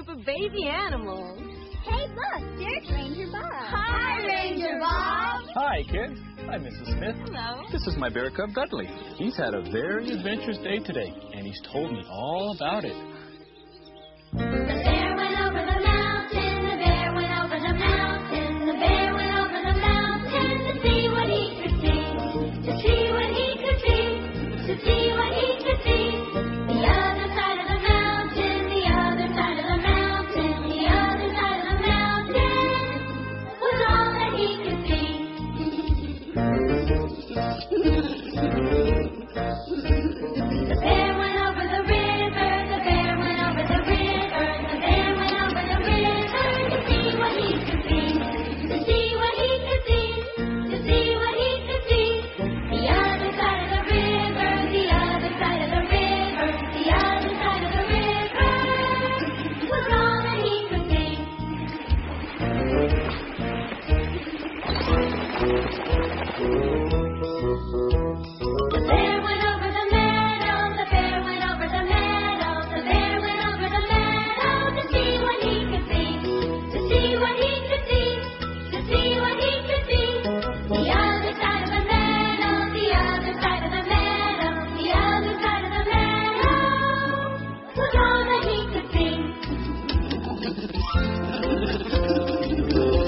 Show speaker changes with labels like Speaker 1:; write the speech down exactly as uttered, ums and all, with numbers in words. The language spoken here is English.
Speaker 1: group of baby animals.
Speaker 2: Hey, look, there's Ranger Bob.
Speaker 1: Hi, Ranger Bob.
Speaker 3: Hi, kid. Hi, Missus Smith.
Speaker 1: Hello.
Speaker 3: This is my bear cub, Dudley. He's had a very adventurous day today, and he's told me all about it.
Speaker 2: The bear went over the mountain, the bear went over the mountain, the bear went over the mountain to see what he could see, to see what he could see, to see what he could see. The other side of the mountain, the other side of the mountain, the other side of the mountain was all that he could see. The bear went over the river, the bear went over the river, the bear went over the river to see what he could see, to see what he could see, to see what he could see. The other side of the river, the other side of the river, the other side of the river was all that he could see. The bear went over the meadow, the bear went over the meadow, the bear went over the meadow to see what he could see, to see what he could see, to see what he could see. The other side of the meadow, the other side of the meadow, the other side of the meadow was all that he could see.